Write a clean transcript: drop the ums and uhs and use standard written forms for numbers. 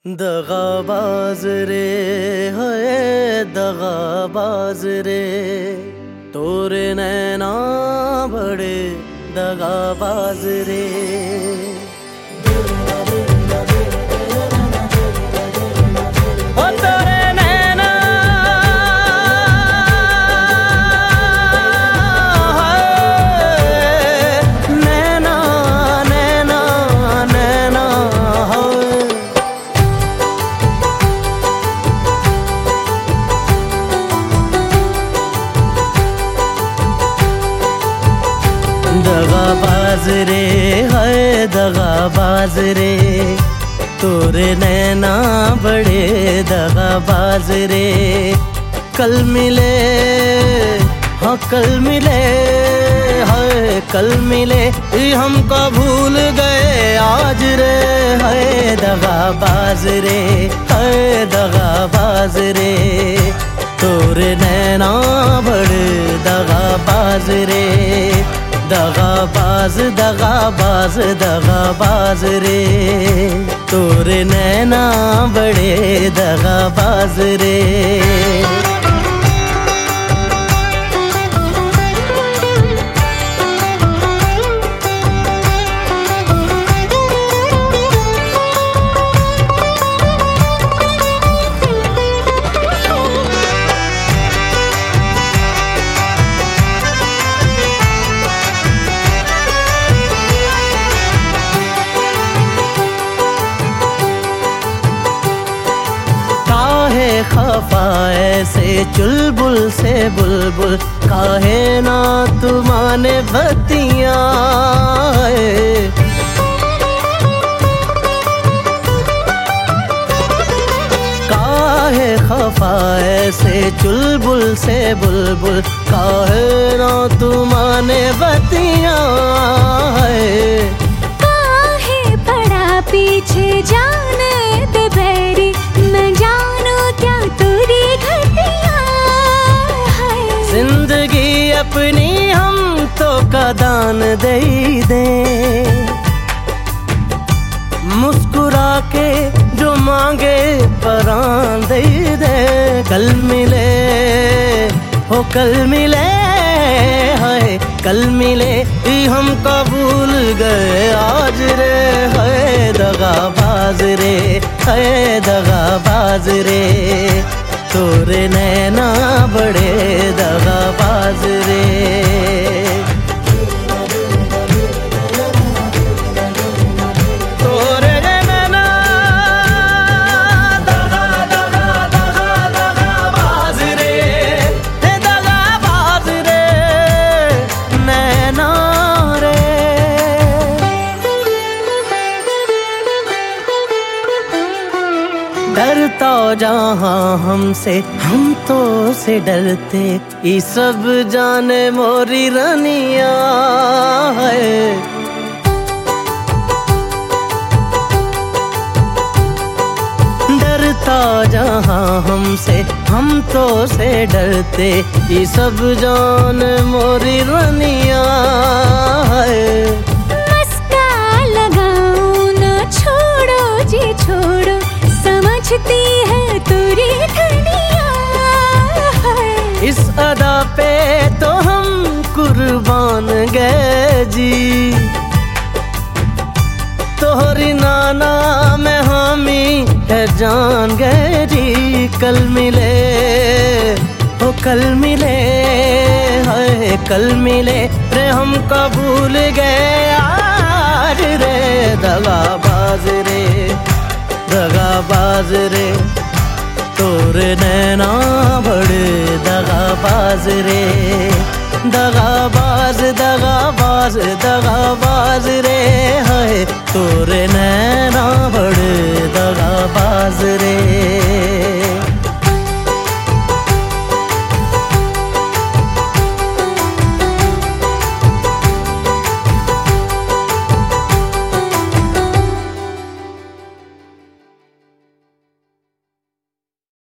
दगाबाज रे है दगाबाज रे, तोरे नैना बड़े दगाबाज रे। दगाबाज रे है दगाबाज रे, तोरे नैना बड़े दगाबाज रे। कल मिले हाँ कल मिले है कल मिले, हमको भूल गए आज रे। है दगाबाज रे है दगाबाज रे, तोरे नैना बड़े दगाबाज रे। दगाबाज दगाबाज दगाबाज रे, तोरे नैना बड़े दगाबाज रे। खफा ऐसे चुलबुल से बुलबुल, काहे ना तुमाने बतिया। काहे खफा ऐसे चुलबुल से बुलबुल, काहे ना तुमाने बतिया। काहे पड़ा पीछे जाने दे बैरी, न जानू क्या तुरी घटिया है। जिंदगी अपनी हम तो कदान दे दे, मुस्कुरा के जो मांगे परान दे दे। कल मिले हो कल मिले है कल मिले, हम भूल गए आज रे। है दगाबाज रे है दगाबाज रे, तोरे नैना बड़े दगाबाज रे। डरता जहाँ हमसे हम तो से डरते, ये सब जाने मोरी रनिया है। डरता जहाँ हमसे हम तो से डरते, ये सब जान मोरी रनिया है। मस्का लगाओ न छोड़ो जी छोड़ो, समझती है तुरी धनिया है। इस अदा पे तो हम कुर्बान गए जी, तोहरी नाना में हामी है जान गए जी। कल मिले हो कल मिले है कल मिले रे, हमको भूल गए आज रे। दगाबाज रे दगाबाज रे, तोरे नैना बड़े दगाबाज रे। दगाबाज दगाबाज दगाबाज रे है, तोरे नैना